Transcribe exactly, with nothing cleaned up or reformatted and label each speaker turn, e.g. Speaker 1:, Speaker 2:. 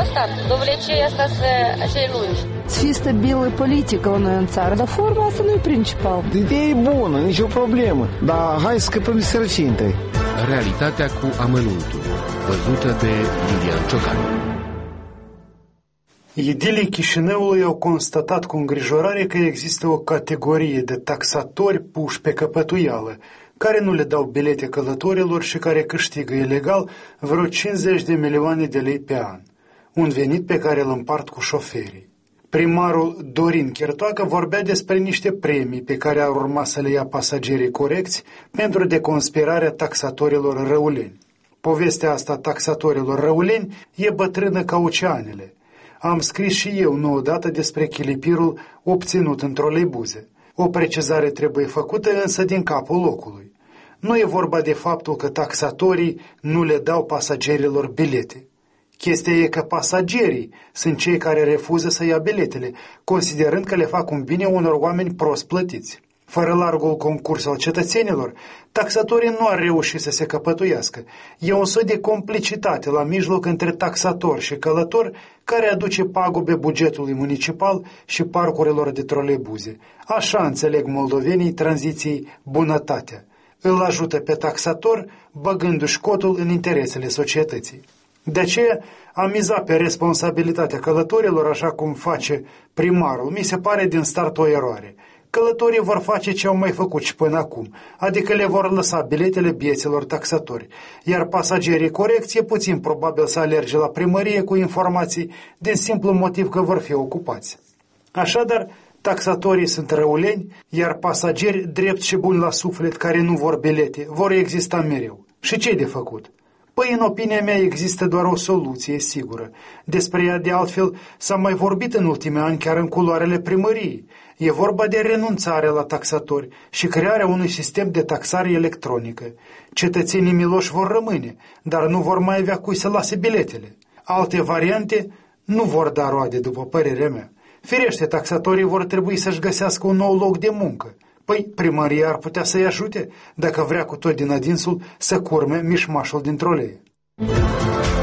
Speaker 1: stat. Domnule, ce e asta să acei lungi?
Speaker 2: Să fie stabilă politică la noi în țară, dar forma asta nu e principal.
Speaker 3: Ideea e bună, nicio problemă, dar hai să scăpăm de sărăcie întâi.
Speaker 4: Realitatea cu amănuntul, văzută de Iulian Ciocan.
Speaker 5: Edilii Chișinăului au constatat cu îngrijorare că există o categorie de taxatori puși pe căpătuială, care nu le dau bilete călătorilor și care câștigă ilegal vreo cincizeci de milioane de lei pe an, un venit pe care îl împart cu șoferii. Primarul Dorin Chertoacă vorbea despre niște premii pe care ar urma să le ia pasagerii corecți pentru deconspirarea taxatorilor răuleni. Povestea asta taxatorilor răuleni e bătrână ca oceanele. Am scris și eu nu odată despre chilipirul obținut în troleibuze. O precizare trebuie făcută însă din capul locului. Nu e vorba de faptul că taxatorii nu le dau pasagerilor bilete. Chestia e că pasagerii sunt cei care refuză să ia biletele, considerând că le fac un bine unor oameni prost plătiți. Fără largul concurs al cetățenilor, taxatorii nu ar reuși să se căpătuiască. E un soi de complicitate la mijloc între taxator și călător care aduce pagube bugetului municipal și parcurilor de troleibuze. Așa înțeleg moldovenii tranziției bunătatea. Îl ajută pe taxator, băgându-și cotul în interesele societății. De aceea am mizat pe responsabilitatea călătorilor așa cum face primarul. Mi se pare din start o eroare. Călătorii vor face ce au mai făcut și până acum, adică le vor lăsa biletele bieților taxatori, iar pasagerii corecți e puțin probabil să alerge la primărie cu informații din simplu motiv că vor fi ocupați. Așadar, taxatorii sunt răuleni, iar pasageri drept și buni la suflet care nu vor bilete vor exista mereu. Și ce-i de făcut? Păi, în opinia mea, există doar o soluție sigură. Despre ea, de altfel, s-a mai vorbit în ultimii ani chiar în culoarele primăriei. E vorba de renunțarea la taxatori și crearea unui sistem de taxare electronică. Cetățenii miloși vor rămâne, dar nu vor mai avea cui să lase biletele. Alte variante nu vor da roade, după părerea mea. Firește, taxatorii vor trebui să-și găsească un nou loc de muncă. Păi, primăria ar putea să-i ajute, dacă vrea cu tot din adinsul să curme mișmașul din trolei.